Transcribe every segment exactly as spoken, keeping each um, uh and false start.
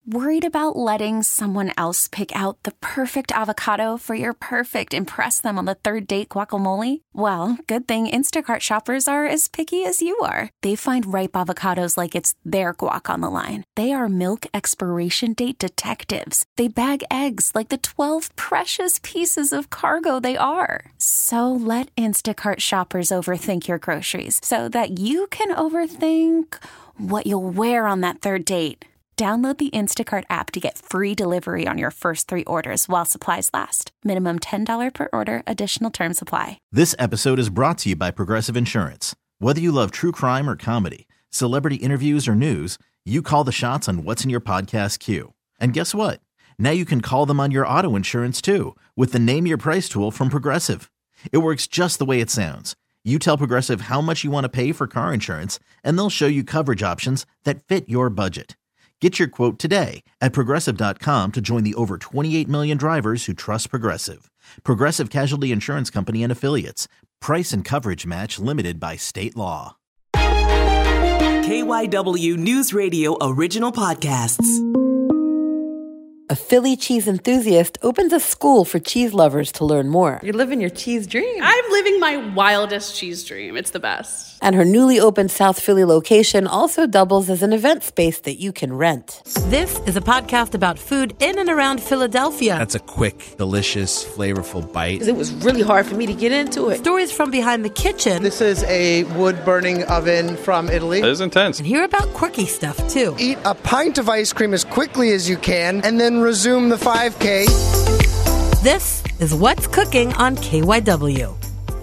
Worried about letting someone else pick out the perfect avocado for your perfect impress them on the third date guacamole? Well, good thing Instacart shoppers are as picky as you are. They find ripe avocados like it's their guac on the line. They are milk expiration date detectives. They bag eggs like the twelve precious pieces of cargo they are. So let Instacart shoppers overthink your groceries so that you can overthink what you'll wear on that third date. Download the Instacart app to get free delivery on your first three orders while supplies last. Minimum ten dollars per order. Additional terms apply. This episode is brought to you by Progressive Insurance. Whether you love true crime or comedy, celebrity interviews or news, you call the shots on what's in your podcast queue. And guess what? Now you can call them on your auto insurance too with the Name Your Price tool from Progressive. It works just the way it sounds. You tell Progressive how much you want to pay for car insurance, and they'll show you coverage options that fit your budget. Get your quote today at Progressive dot com to join the over twenty-eight million drivers who trust Progressive. Progressive Casualty Insurance Company and Affiliates. Price and coverage match limited by state law. K Y W News Radio original podcasts. A Philly cheese enthusiast opens a school for cheese lovers to learn more. You're living your cheese dream. I'm living my wildest cheese dream. It's the best. And her newly opened South Philly location also doubles as an event space that you can rent. This is a podcast about food in and around Philadelphia. That's a quick, delicious, flavorful bite. It was really hard for me to get into it. Stories from behind the kitchen. This is a wood-burning oven from Italy. It is intense. And hear about quirky stuff, too. Eat a pint of ice cream as quickly as you can, and then resume the five K. This is What's Cooking on K Y W.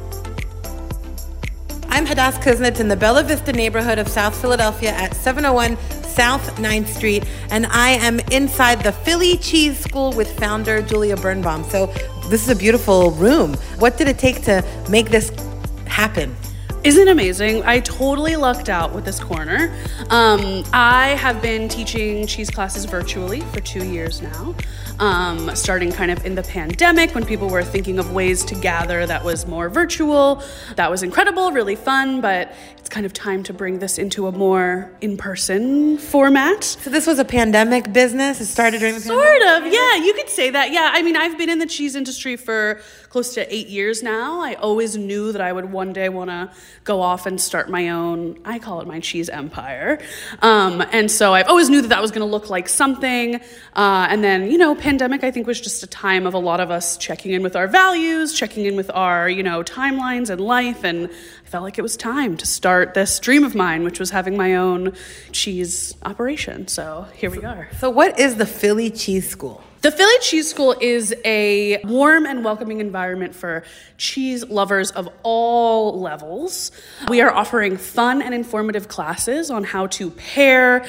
I'm Hadass Kuznets in the Bella Vista neighborhood of South Philadelphia at seven oh one South ninth Street, and I am inside the Philly Cheese School with founder Julia Birnbaum. So this is a beautiful room. What did it take to make this happen? Isn't it amazing? I totally lucked out with this corner. Um, I have been teaching cheese classes virtually for two years now, um, starting kind of in the pandemic when people were thinking of ways to gather that was more virtual. That was incredible, really fun, but it's kind of time to bring this into a more in-person format. So this was a pandemic business? It started during the Sort pandemic? Sort of, yeah, you could say that. Yeah, I mean, I've been in the cheese industry for close to eight years now. I always knew that I would one day want to go off and start my own, I call it my cheese empire. Um, and so I've always knew that that was going to look like something. Uh, and then, you know, pandemic, I think, was just a time of a lot of us checking in with our values, checking in with our, you know, timelines and life. And I felt like it was time to start this dream of mine, which was having my own cheese operation. So here we are. So what is the Philly Cheese School? The Philly Cheese School is a warm and welcoming environment for cheese lovers of all levels. We are offering fun and informative classes on how to pair,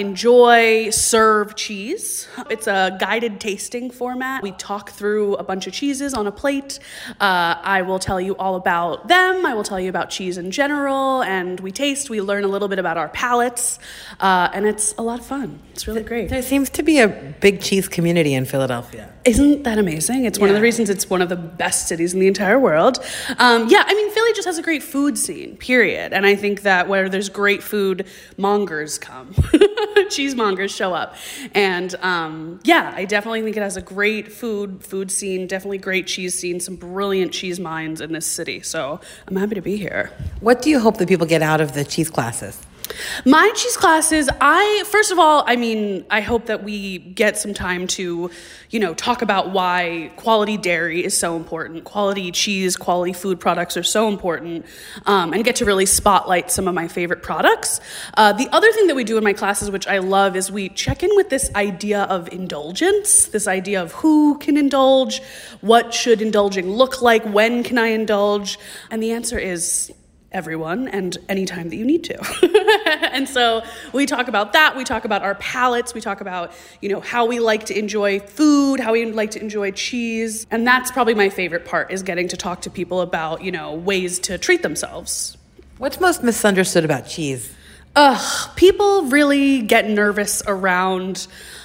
enjoy, serve cheese. It's a guided tasting format. We talk through a bunch of cheeses on a plate. Uh, I will tell you all about them. I will tell you about cheese in general, and we taste, we learn a little bit about our palates, uh, and it's a lot of fun. It's really great. There seems to be a big cheese community in Philadelphia. Isn't that amazing? It's yeah. one of the reasons it's one of the best cities in the entire world. Um, yeah, I mean, Philly just has a great food scene, period. And I think that where there's great food, mongers come. Cheesemongers show up. And um, yeah, I definitely think it has a great food food scene, definitely great cheese scene, some brilliant cheese minds in this city. So I'm happy to be here. What do you hope that people get out of the cheese classes? My cheese classes, I, first of all, I mean, I hope that we get some time to, you know, talk about why quality dairy is so important, quality cheese, quality food products are so important, um, and get to really spotlight some of my favorite products. Uh, the other thing that we do in my classes, which I love, is we check in with this idea of indulgence, this idea of who can indulge, what should indulging look like, when can I indulge, and the answer is everyone and anytime that you need to. And so we talk about that. We talk about our palates. We talk about, you know, how we like to enjoy food, how we like to enjoy cheese. And that's probably my favorite part, is getting to talk to people about, you know, ways to treat themselves. What's most misunderstood about cheese? Ugh, people really get nervous around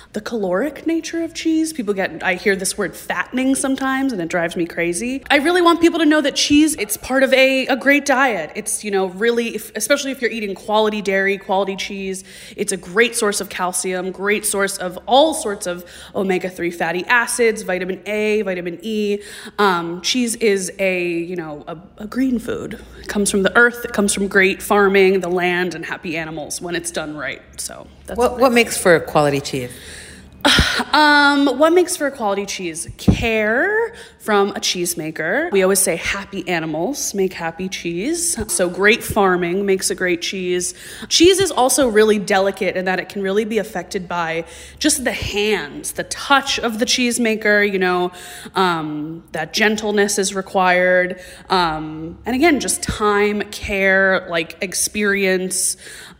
the caloric nature of cheese. People get, I hear this word fattening sometimes, and it drives me crazy. I really want people to know that cheese, it's part of a, a great diet. It's, you know, really, if, especially if you're eating quality dairy, quality cheese, it's a great source of calcium, great source of all sorts of omega three fatty acids, vitamin A, vitamin E. Um, cheese is a, you know, a, a green food. It comes from the earth. It comes from great farming, the land, and happy animals when it's done right. So that's what, what makes for quality cheese? Um, what makes for a quality cheese? Care from a cheesemaker. We always say happy animals make happy cheese. So great farming makes a great cheese. Cheese is also really delicate in that it can really be affected by just the hands, the touch of the cheesemaker, you know, um, that gentleness is required. Um, and again, just time, care, like experience,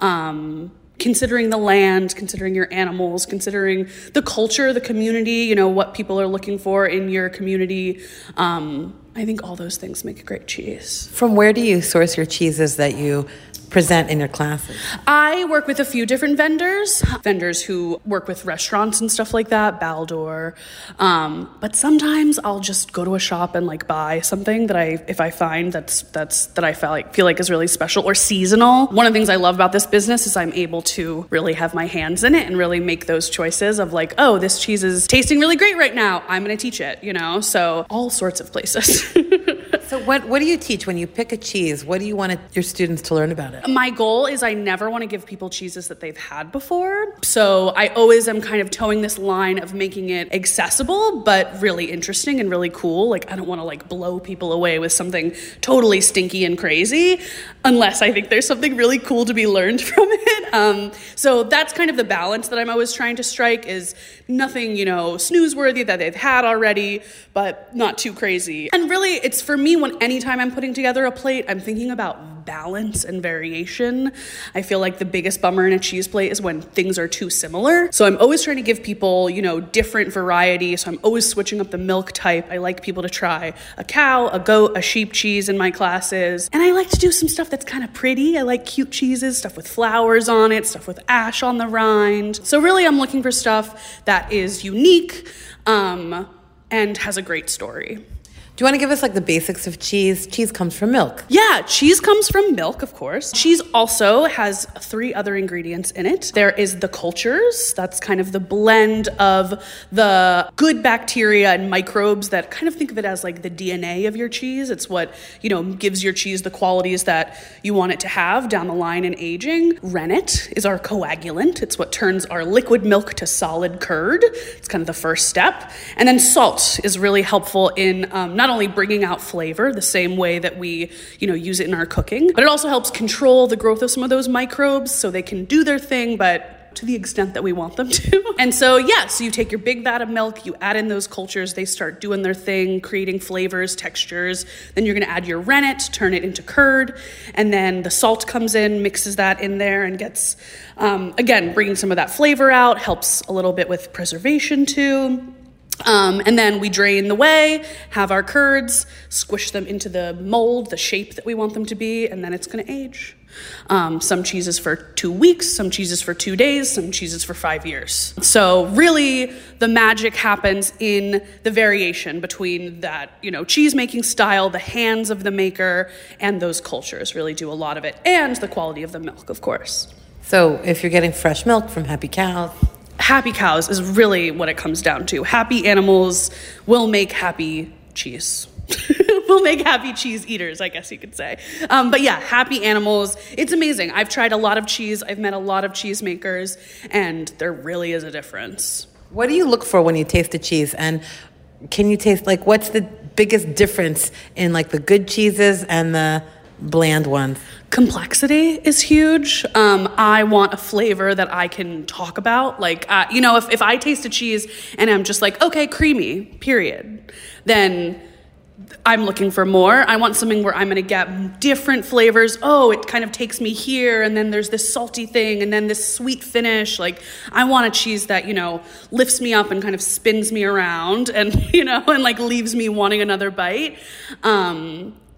um, considering the land, considering your animals, considering the culture, the community, you know, what people are looking for in your community. Um, I think all those things make a great cheese. From where do you source your cheeses that you present in your classes? I work with a few different vendors, vendors who work with restaurants and stuff like that, Baldor. Um, but sometimes I'll just go to a shop and like buy something that I, if I find that's that's that I feel like feel like is really special or seasonal. One of the things I love about this business is I'm able to really have my hands in it and really make those choices of like, oh, this cheese is tasting really great right now. I'm going to teach it, you know. So all sorts of places. So what what do you teach when you pick a cheese? What do you want your students to learn about it? My goal is I never want to give people cheeses that they've had before. So I always am kind of towing this line of making it accessible, but really interesting and really cool. Like I don't want to like blow people away with something totally stinky and crazy unless I think there's something really cool to be learned from it. Um, so that's kind of the balance that I'm always trying to strike is nothing, you know, snoozeworthy that they've had already, but not too crazy. And really it's for me when anytime I'm putting together a plate, I'm thinking about balance and variation. I feel like the biggest bummer in a cheese plate is when things are too similar. So I'm always trying to give people, you know, different variety. So I'm always switching up the milk type. I like people to try a cow, a goat, a sheep cheese in my classes. And I like to do some stuff that's kind of pretty. I like cute cheeses, stuff with flowers on it, stuff with ash on the rind. So really I'm looking for stuff that is unique um, and has a great story. Do you want to give us like the basics of cheese? Cheese comes from milk. Yeah, cheese comes from milk, of course. Cheese also has three other ingredients in it. There is the cultures. That's kind of the blend of the good bacteria and microbes that kind of think of it as like the D N A of your cheese. It's what, you know, gives your cheese the qualities that you want it to have down the line in aging. Rennet is our coagulant. It's what turns our liquid milk to solid curd. It's kind of the first step. And then salt is really helpful in um, not only bringing out flavor the same way that we, you know, use it in our cooking, but it also helps control the growth of some of those microbes so they can do their thing, but to the extent that we want them to. And so, yeah, so you take your big vat of milk, you add in those cultures, they start doing their thing, creating flavors, textures. Then you're going to add your rennet, turn it into curd, and then the salt comes in, mixes that in there, and gets, um, again, bringing some of that flavor out, helps a little bit with preservation too. Um, and then we drain the whey, have our curds, squish them into the mold, the shape that we want them to be, and then it's going to age. Um, some cheeses for two weeks, some cheeses for two days, some cheeses for five years. So really the magic happens in the variation between that, you know, cheese making style, the hands of the maker, and those cultures really do a lot of it. And the quality of the milk, of course. So if you're getting fresh milk from happy cows, happy cows is really what it comes down to. Happy animals will make happy cheese. We'll make happy cheese eaters, I guess you could say. Um, but yeah, happy animals. It's amazing. I've tried a lot of cheese. I've met a lot of cheese makers, and there really is a difference. What do you look for when you taste a cheese? And can you taste, like, what's the biggest difference in, like, the good cheeses and the bland ones? Complexity is huge. Um, I want a flavor that I can talk about. Like, uh, you know, if, if I taste a cheese and I'm just like, okay, creamy, period, then I'm looking for more. I want something where I'm going to get different flavors. Oh, it kind of takes me here, and then there's this salty thing, and then this sweet finish. Like, I want a cheese that, you know, lifts me up and kind of spins me around and, you know, and like leaves me wanting another bite. Um,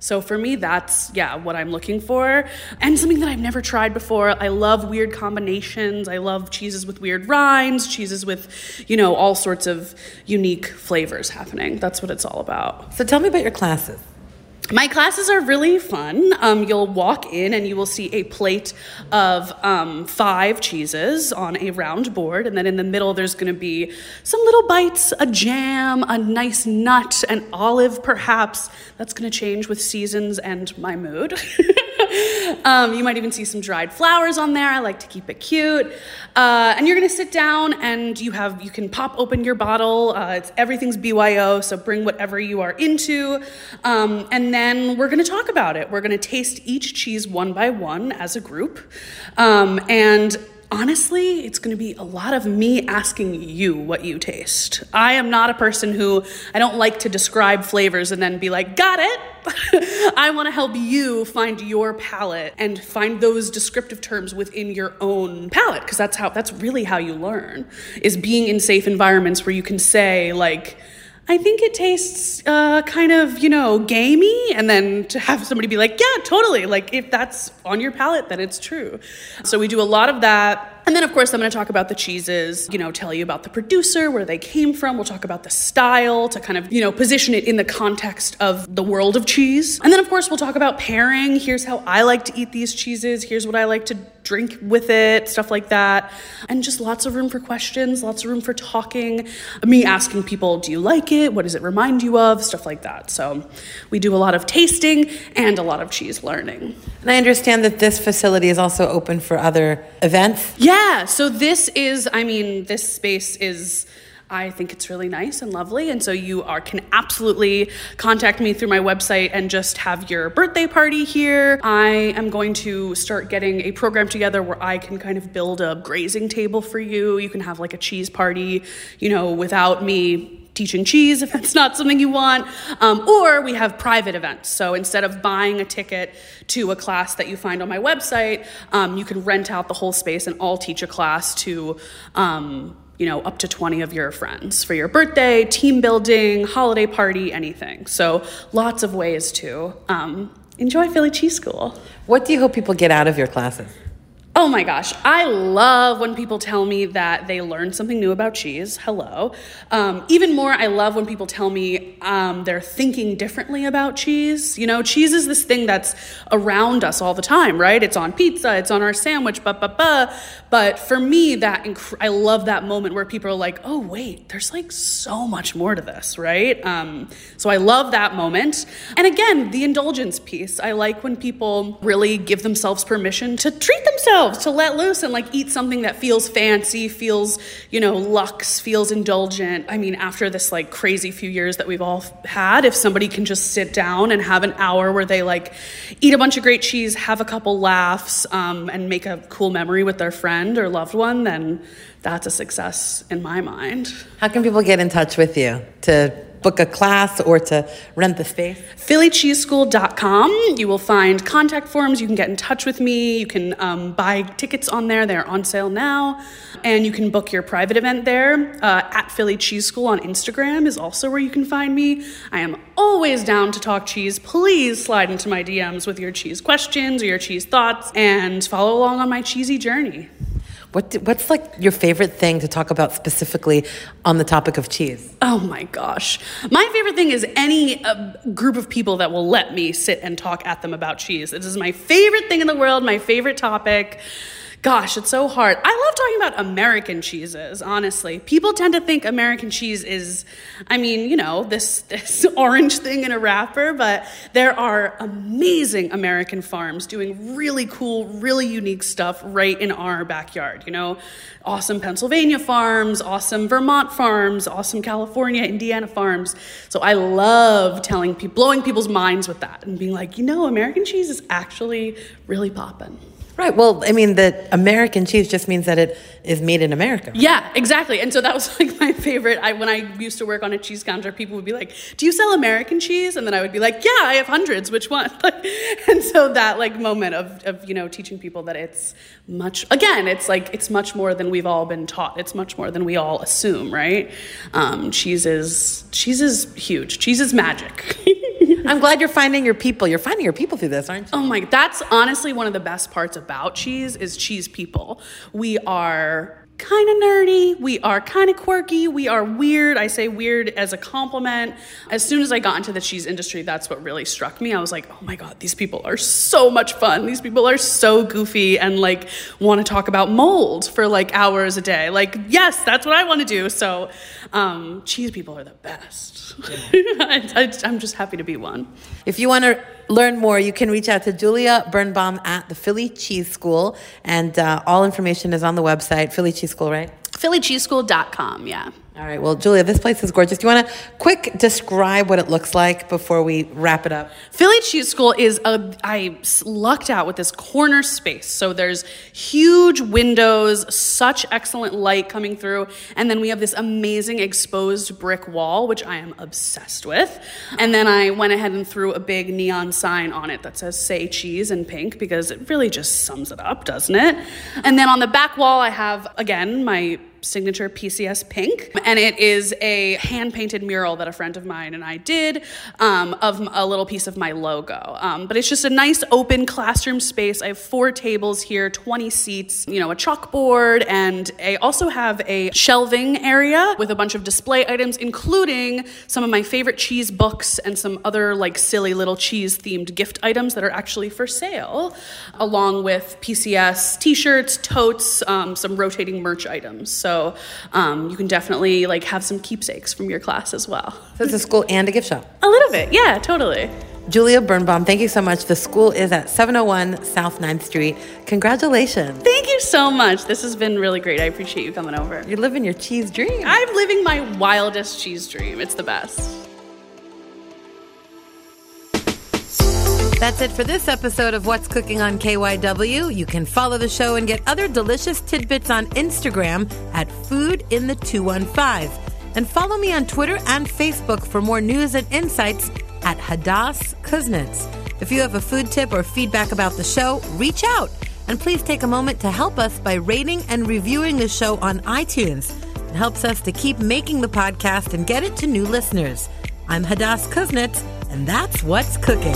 So for me, that's, yeah, what I'm looking for. And something that I've never tried before. I love weird combinations. I love cheeses with weird rinds, cheeses with, you know, all sorts of unique flavors happening. That's what it's all about. So tell me about your classes. My classes are really fun. Um, you'll walk in and you will see a plate of um, five cheeses on a round board. And then in the middle, there's going to be some little bites, a jam, a nice nut, an olive perhaps. That's going to change with seasons and my mood. Um, you might even see some dried flowers on there. I like to keep it cute. Uh, and you're gonna sit down and you have, you can pop open your bottle. Uh, it's, everything's B Y O, so bring whatever you are into. Um, and then we're gonna talk about it. We're gonna taste each cheese one by one as a group. Um, and honestly, it's going to be a lot of me asking you what you taste. I am not a person who, I don't like to describe flavors and then be like, got it. I want to help you find your palate and find those descriptive terms within your own palate, because that's how, that's really how you learn, is being in safe environments where you can say, like, I think it tastes uh, kind of, you know, gamey, and then to have somebody be like, yeah, totally. Like, if that's on your palate, then it's true. So we do a lot of that. And then, of course, I'm going to talk about the cheeses, you know, tell you about the producer, where they came from. We'll talk about the style to kind of, you know, position it in the context of the world of cheese. And then, of course, we'll talk about pairing. Here's how I like to eat these cheeses. Here's what I like to drink with it, stuff like that. And just lots of room for questions, lots of room for talking. Me asking people, do you like it? What does it remind you of? Stuff like that. So we do a lot of tasting and a lot of cheese learning. And I understand that this facility is also open for other events. Yeah, so this is, I mean, this space is, I think it's really nice and lovely. And so you are can absolutely contact me through my website and just have your birthday party here. I am going to start getting a program together where I can kind of build a grazing table for you. You can have like a cheese party, you know, without me teaching cheese, if that's not something you want. Um, or we have private events. So instead of buying a ticket to a class that you find on my website, um, you can rent out the whole space and I'll teach a class to, um, you know, up to twenty of your friends for your birthday, team building, holiday party, anything. So lots of ways to um, enjoy Philly Cheese School. What do you hope people get out of your classes? Oh my gosh, I love when people tell me that they learned something new about cheese. Hello. Um, even more, I love when people tell me um, they're thinking differently about cheese. You know, cheese is this thing that's around us all the time, right? It's on pizza, it's on our sandwich, ba ba ba. But for me, that inc- I love that moment where people are like, oh wait, there's like so much more to this, right? Um, so I love that moment. And again, the indulgence piece. I like when people really give themselves permission to treat themselves, to let loose and like eat something that feels fancy, feels, you know, luxe, feels indulgent. I mean, after this like crazy few years that we've all had, if somebody can just sit down and have an hour where they like eat a bunch of great cheese, have a couple laughs, um, and make a cool memory with their friend or loved one, then that's a success in my mind. How can people get in touch with you to book a class or to rent the space? Philly Cheese School dot com. You will find contact forms. You can get in touch with me. You can um, buy tickets on there. They're on sale now. And you can book your private event there. Uh, at Philly Cheese School on Instagram is also where you can find me. I am always down to talk cheese. Please slide into my D Ms with your cheese questions or your cheese thoughts and follow along on my cheesy journey. What do, what's like your favorite thing to talk about specifically on the topic of cheese? Oh my gosh. My favorite thing is any uh, group of people that will let me sit and talk at them about cheese. This is my favorite thing in the world, my favorite topic. Gosh, it's so hard. I love talking about American cheeses, honestly. People tend to think American cheese is, I mean, you know, this, this orange thing in a wrapper, but there are amazing American farms doing really cool, really unique stuff right in our backyard, you know? Awesome Pennsylvania farms, awesome Vermont farms, awesome California, Indiana farms. So I love telling people, blowing people's minds with that and being like, you know, American cheese is actually really poppin'. Right. Well, I mean, the American cheese just means that it is made in America. Yeah, exactly. And so that was like my favorite. I, when I used to work on a cheese counter, people would be like, do you sell American cheese? And then I would be like, yeah, I have hundreds. Which one? And so that like moment of, of, you know, teaching people that it's much, again, it's like, it's much more than we've all been taught. It's much more than we all assume, right? Um, cheese is, cheese is huge. Cheese is magic. I I'm glad you're finding your people. You're finding your people through this, aren't you? Oh my, that's honestly one of the best parts about cheese is cheese people. We are kind of nerdy. We are kind of quirky. We are weird. I say weird as a compliment. As soon as I got into the cheese industry, that's what really struck me. I was like, oh my God, these people are so much fun. These people are so goofy and like want to talk about mold for like hours a day. Like, yes, that's what I want to do. So um, cheese people are the best. I, I, I'm just happy to be one. If you want to learn more, you can reach out to Julia Birnbaum at the Philly Cheese School. And uh, all information is on the website, Philly Cheese School, right? philly cheese school dot com, yeah. All right. Well, Julia, this place is gorgeous. Do you want to quick describe what it looks like before we wrap it up? Philly Cheese School is a, I lucked out with this corner space. So there's huge windows, such excellent light coming through. And then we have this amazing exposed brick wall, which I am obsessed with. And then I went ahead and threw a big neon sign on it that says say cheese in pink because it really just sums it up, doesn't it? And then on the back wall, I have, again, my signature P C S pink, and it is a hand-painted mural that a friend of mine and I did um, of a little piece of my logo. Um, but it's just a nice open classroom space. I have four tables here, twenty seats, you know, a chalkboard, and I also have a shelving area with a bunch of display items, including some of my favorite cheese books and some other like silly little cheese-themed gift items that are actually for sale, along with P C S t-shirts, totes, um, some rotating merch items. So So um, you can definitely like have some keepsakes from your class as well. So it's a school and a gift shop. A little bit, yeah, totally. Julia Birnbaum, thank you so much. The school is at seven oh one South ninth Street. Congratulations. Thank you so much. This has been really great. I appreciate you coming over. You're living your cheese dream. I'm living my wildest cheese dream. It's the best. That's it for this episode of What's Cooking on K Y W. You can follow the show and get other delicious tidbits on Instagram at Food in the two one five. And follow me on Twitter and Facebook for more news and insights at Hadas Kuznets. If you have a food tip or feedback about the show, reach out. And please take a moment to help us by rating and reviewing the show on iTunes. It helps us to keep making the podcast and get it to new listeners. I'm Hadas Kuznets, and that's What's Cooking.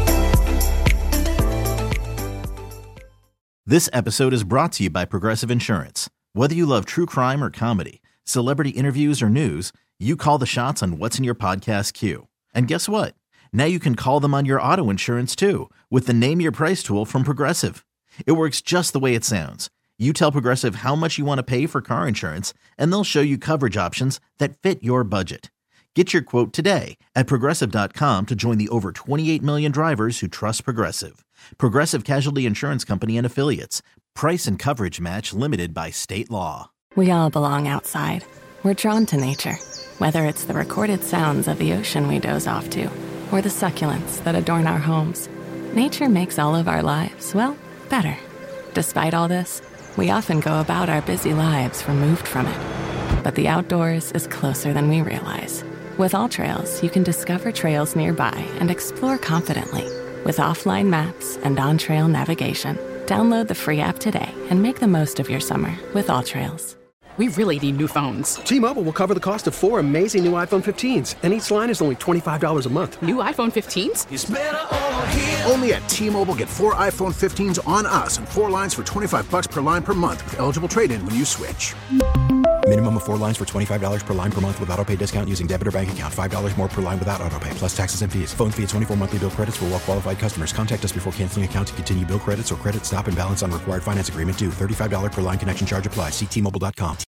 This episode is brought to you by Progressive Insurance. Whether you love true crime or comedy, celebrity interviews or news, you call the shots on what's in your podcast queue. And guess what? Now you can call them on your auto insurance too with the Name Your Price tool from Progressive. It works just the way it sounds. You tell Progressive how much you want to pay for car insurance, and they'll show you coverage options that fit your budget. Get your quote today at Progressive dot com to join the over twenty-eight million drivers who trust Progressive. Progressive Casualty Insurance Company and Affiliates. Price and coverage match limited by state law. We all belong outside. We're drawn to nature, whether it's the recorded sounds of the ocean we doze off to, or the succulents that adorn our homes. Nature makes all of our lives, well, better. Despite all this, we often go about our busy lives removed from it. But the outdoors is closer than we realize. With AllTrails, you can discover trails nearby and explore confidently. With offline maps and on-trail navigation, download the free app today and make the most of your summer with AllTrails. We really need new phones. T-Mobile will cover the cost of four amazing new iPhone fifteens, and each line is only twenty-five dollars a month. New iPhone fifteens? It's better over here. Only at T-Mobile, get four iPhone fifteens on us and four lines for twenty-five dollars per line per month with eligible trade-in when you switch. Minimum of four lines for twenty-five dollars per line per month with autopay discount using debit or bank account. five dollars more per line without autopay, plus taxes and fees. Phone fee at twenty-four monthly bill credits for well-qualified customers. Contact us before canceling account to continue bill credits or credit stop and balance on required finance agreement due. thirty-five dollars per line connection charge applies. See T Mobile dot com.